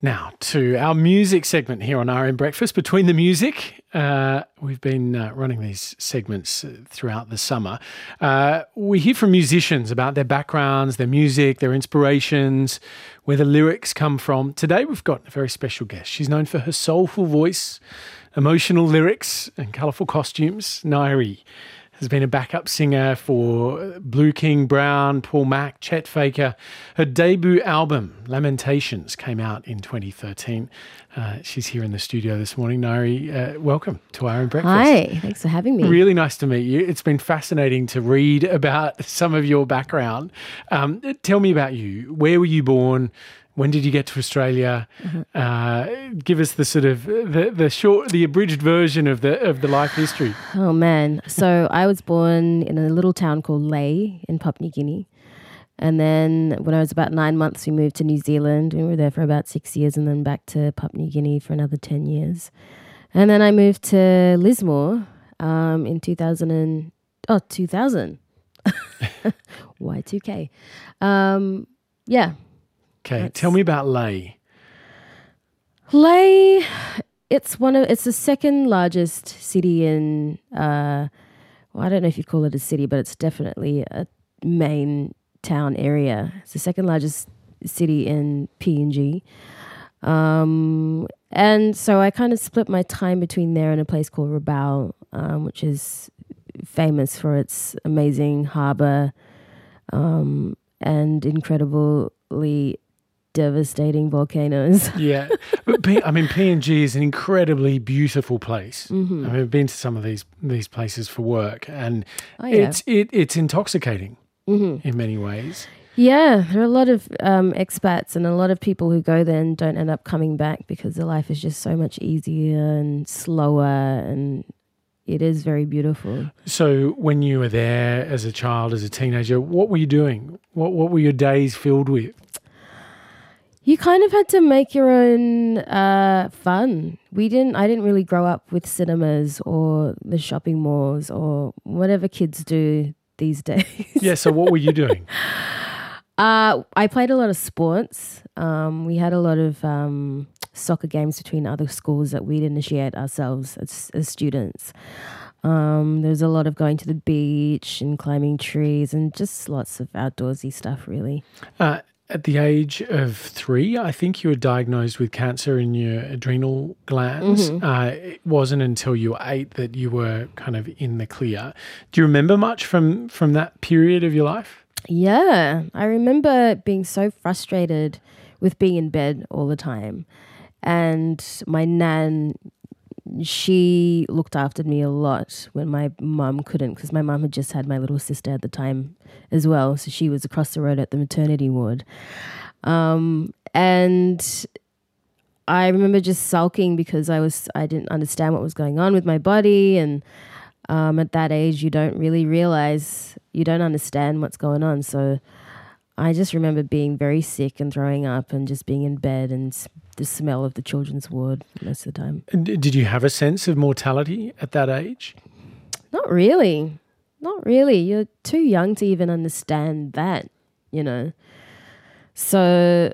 Now to our music segment here on RM Breakfast. Between the music, we've been running these segments throughout the summer. We hear from musicians about their backgrounds, their music, their inspirations, where the lyrics come from. Today we've got a very special guest. She's known for her soulful voice, emotional lyrics and colourful costumes. Ngaire has been a backup singer for Blue King Brown, Paul Mac, Chet Faker. Her debut album, Lamentations, came out in 2013. She's here in the studio this morning. Ngaire, welcome to RM Breakfast. Hi, thanks for having me. Really nice to meet you. It's been fascinating to read about some of your background. Tell me about you. Where were you born? When did you get to Australia? Give us the sort of the abridged version of the life history. Oh man, so I was born in a little town called Lae in Papua New Guinea, and then when I was about 9 months, we moved to New Zealand. We were there for about 6 years, and then back to Papua New Guinea for another 10 years, and then I moved to Lismore in 2000. Y2K, yeah. Okay, tell me about Lae. Lae, it's the second largest city in, I don't know if you call it a city, but it's definitely a main town area. It's the second largest city in PNG. And so I kind of split my time between there and a place called Rabaul, which is famous for its amazing harbour and incredibly devastating volcanoes. Yeah. But PNG is an incredibly beautiful place. Mm-hmm. I've been to some of these places for work, and it's intoxicating in many ways. Yeah, there are a lot of expats and a lot of people who go there and don't end up coming back because their life is just so much easier and slower, and it is very beautiful. So when you were there as a child, as a teenager, what were you doing? What were your days filled with? You kind of had to make your own fun. I didn't really grow up with cinemas or the shopping malls or whatever kids do these days. Yeah, so what were you doing? I played a lot of sports. We had a lot of soccer games between other schools that we'd initiate ourselves as students. There was a lot of going to the beach and climbing trees and just lots of outdoorsy stuff, really. At the age of 3, I think you were diagnosed with cancer in your adrenal glands. Mm-hmm. It wasn't until you were 8 that you were kind of in the clear. Do you remember much from that period of your life? Yeah, I remember being so frustrated with being in bed all the time. And my nan, she looked after me a lot when my mum couldn't, because my mum had just had my little sister at the time as well. So she was across the road at the maternity ward. And I remember just sulking because I didn't understand what was going on with my body. And at that age, you don't really realize, you don't understand what's going on. So I just remember being very sick and throwing up and just being in bed and the smell of the children's ward most of the time. Did you have a sense of mortality at that age? Not really. You're too young to even understand that, So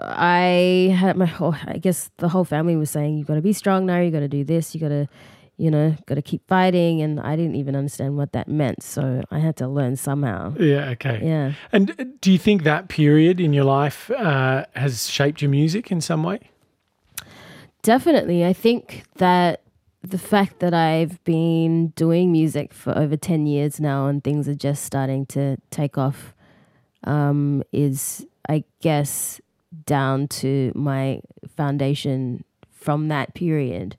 I guess the whole family was saying, you've got to be strong now, you've got to do this, you've got to, got to keep fighting. And I didn't even understand what that meant. So I had to learn somehow. Yeah, okay. Yeah. And do you think that period in your life has shaped your music in some way? Definitely. I think that the fact that I've been doing music for over 10 years now and things are just starting to take off is, I guess, down to my foundation from that period.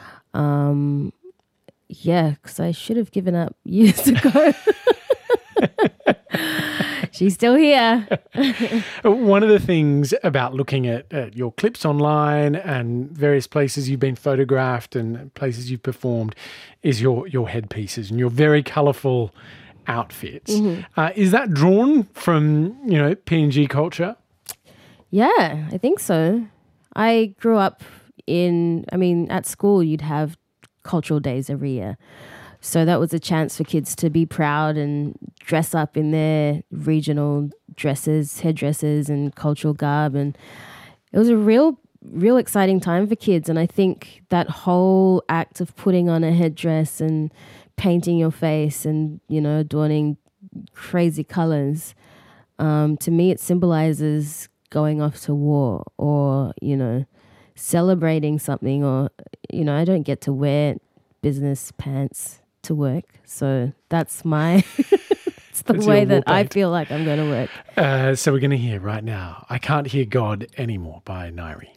Yeah, because I should have given up years ago. She's still here. One of the things about looking at your clips online and various places you've been photographed and places you've performed is your headpieces and your very colourful outfits. Mm-hmm. Is that drawn from, PNG culture? Yeah, I think so. I grew up at school you'd have cultural days every year. So that was a chance for kids to be proud and dress up in their regional dresses, headdresses and cultural garb. And it was a real real exciting time for kids. And I think that whole act of putting on a headdress and painting your face and, you know, adorning crazy colors, to me it symbolizes going off to war or, you know, celebrating something. Or, you know, I don't get to wear business pants to work. So that's my... it's the way that I feel like I'm going to work. So we're going to hear right now, I Can't Hear God Anymore by Nairi.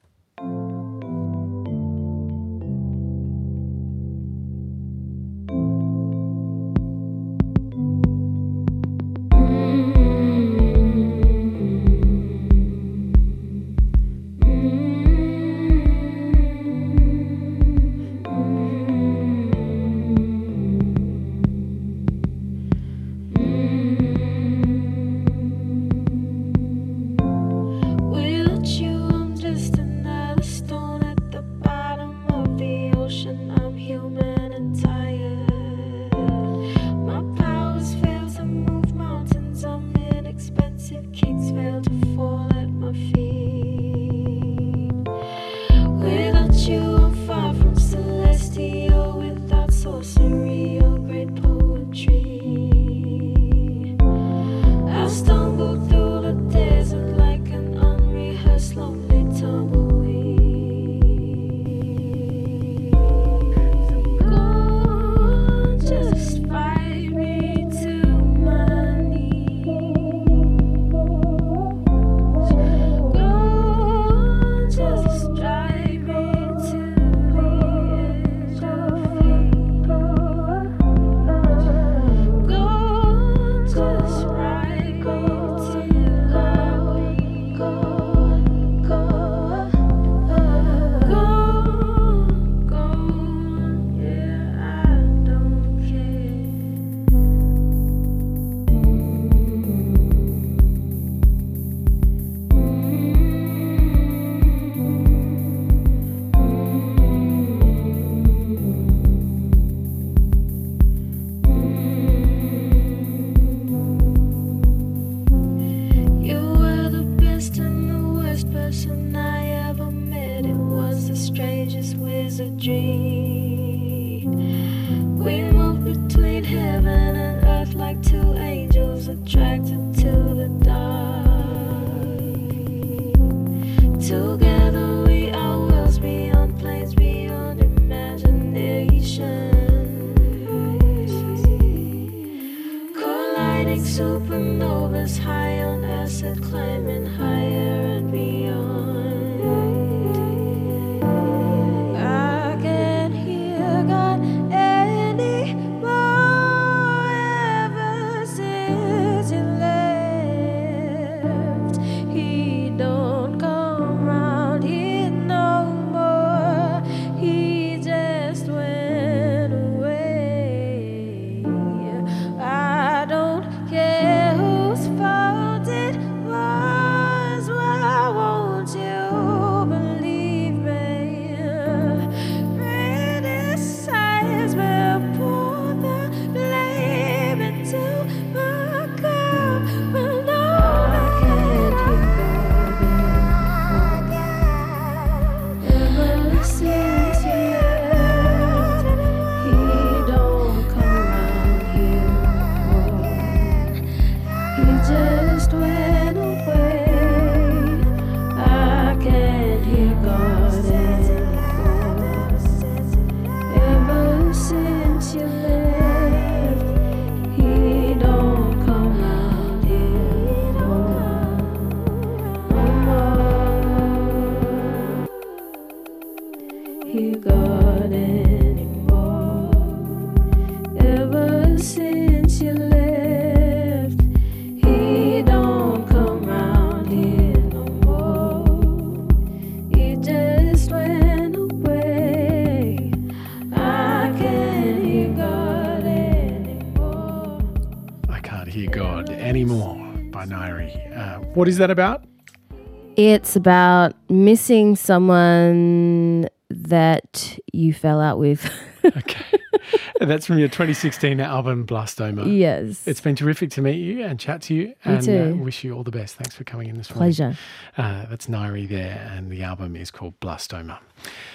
Supernovas high on acid, climbing higher and beyond. I can't hear God anymore ever since you left. He don't come round here no more. He just went away. I don't care whose fault it was. Why won't you believe me? Criticize me, pour the blame into my cup. But no, I can't ever since you left. He don't come round here more. He just went away. I can't hear God anymore. Ever since you left, He don't come round here no more. Hear God anymore. Ever since you left, He don't come round here no more. He just went away. I can't hear God anymore. I Can't Hear God Anymore by Nairi. What is that about? It's about missing someone that you fell out with. Okay. And that's from your 2016 album, Blastoma. Yes. It's been terrific to meet you and chat to you. And too. wish you all the best. Thanks for coming in this morning. Pleasure. That's Nairi there, and the album is called Blastoma.